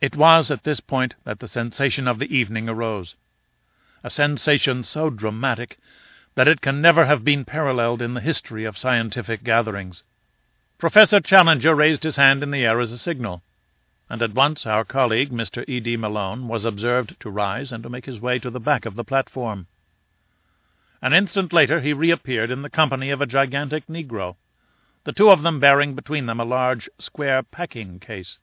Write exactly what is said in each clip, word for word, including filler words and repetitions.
It was at this point that the sensation of the evening arose, a sensation so dramatic that it can never have been paralleled in the history of scientific gatherings. Professor Challenger raised his hand in the air as a signal, and at once our colleague, Mister E. D. Malone, was observed to rise and to make his way to the back of the platform. An instant later he reappeared in the company of a gigantic Negro, the two of them bearing between them a large square packing case.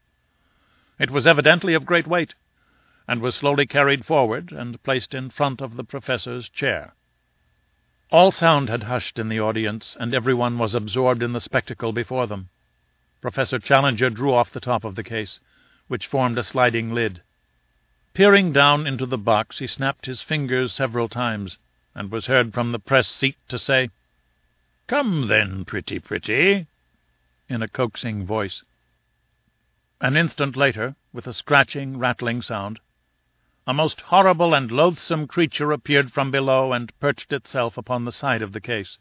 It was evidently of great weight, and was slowly carried forward and placed in front of the professor's chair. All sound had hushed in the audience, and everyone was absorbed in the spectacle before them. Professor Challenger drew off the top of the case, which formed a sliding lid. Peering down into the box, he snapped his fingers several times, and was heard from the press seat to say, "Come then, pretty pretty," in a coaxing voice. An instant later, with a scratching, rattling sound, a most horrible and loathsome creature appeared from below and perched itself upon the side of the case.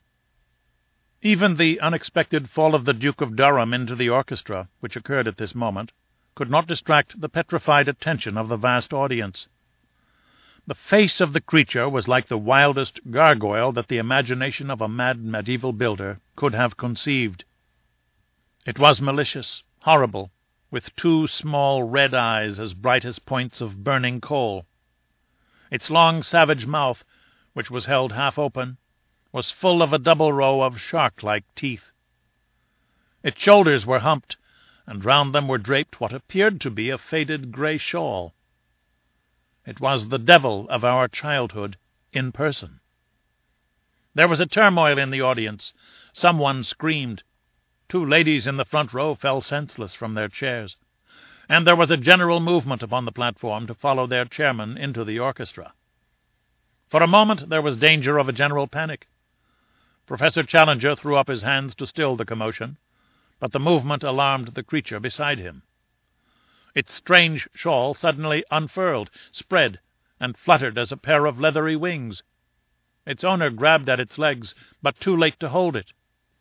Even the unexpected fall of the Duke of Durham into the orchestra, which occurred at this moment, could not distract the petrified attention of the vast audience. The face of the creature was like the wildest gargoyle that the imagination of a mad medieval builder could have conceived. It was malicious, horrible, with two small red eyes as bright as points of burning coal. Its long savage mouth, which was held half open, was full of a double row of shark-like teeth. Its shoulders were humped, and round them were draped what appeared to be a faded grey shawl. It was the devil of our childhood in person. There was a turmoil in the audience. Someone screamed. Two ladies in the front row fell senseless from their chairs, and there was a general movement upon the platform to follow their chairman into the orchestra. For a moment there was danger of a general panic. Professor Challenger threw up his hands to still the commotion, but the movement alarmed the creature beside him. Its strange shawl suddenly unfurled, spread, and fluttered as a pair of leathery wings. Its owner grabbed at its legs, but too late to hold it.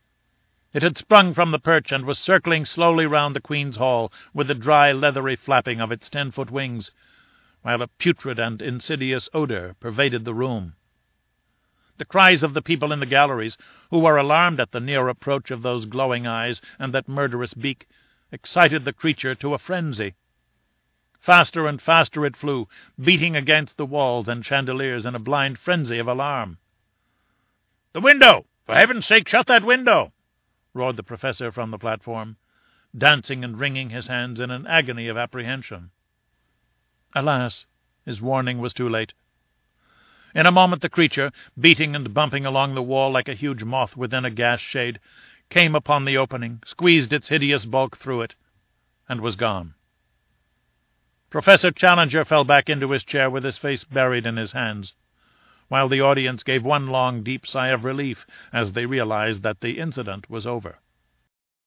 It had sprung from the perch and was circling slowly round the Queen's Hall with the dry, leathery flapping of its ten-foot wings, while a putrid and insidious odour pervaded the room. The cries of the people in the galleries, who were alarmed at the near approach of those glowing eyes and that murderous beak, excited the creature to a frenzy. Faster and faster it flew, beating against the walls and chandeliers in a blind frenzy of alarm. "The window! For heaven's sake, shut that window!" roared the professor from the platform, dancing and wringing his hands in an agony of apprehension. Alas, his warning was too late. In a moment the creature, beating and bumping along the wall like a huge moth within a gas shade, came upon the opening, squeezed its hideous bulk through it, and was gone. Professor Challenger fell back into his chair with his face buried in his hands, while the audience gave one long, deep sigh of relief as they realized that the incident was over.